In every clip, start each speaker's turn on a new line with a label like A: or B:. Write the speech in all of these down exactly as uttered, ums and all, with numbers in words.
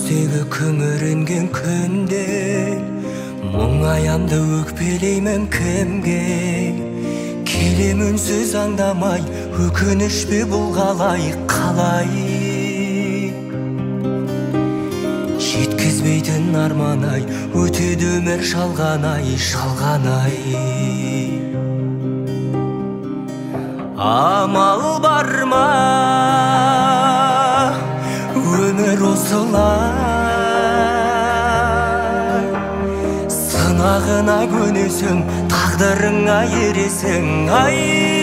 A: күздегі күңіренген күнде мұңаямды өкпелеймін кімге келем үнсіз аңдамай өкініш пе бұл қалай қалай жеткізбейтін арман-ай өтеді өмір шалғанай шалғанай амал бар ма өмір осылай сынағына көнесің тағдырыңа ересің ай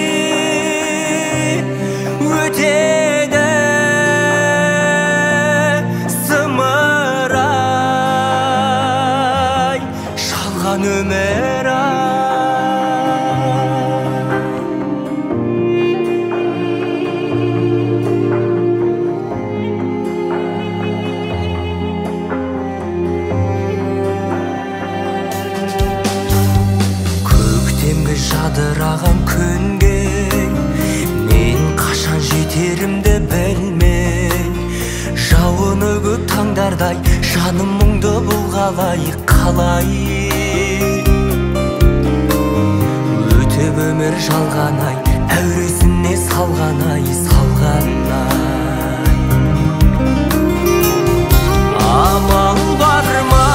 A: өтеді зымырай шалған өмір жадыраған күнге мен қашан жетерімді білмей жауыны көп таңдардай жаным мұңды бұл қалай қалай өтіп өмір жалғанай әуресіне салғанай салғанай амал бар ма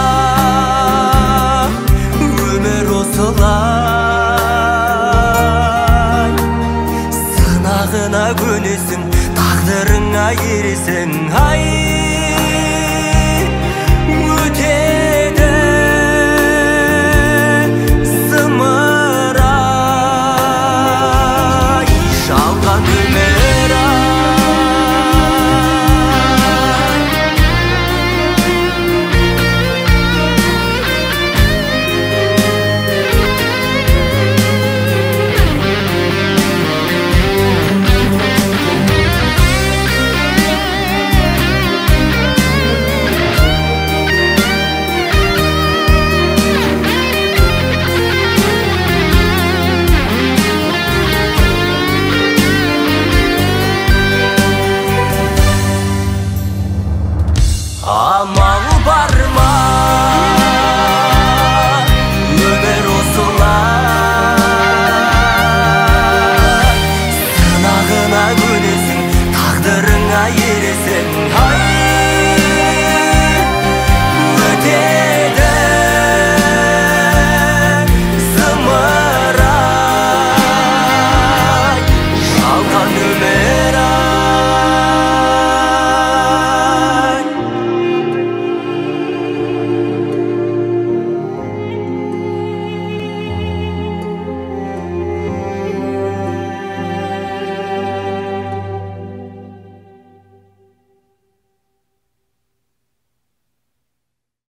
A: өмір осылай көнесің тағдырыңа ересің ай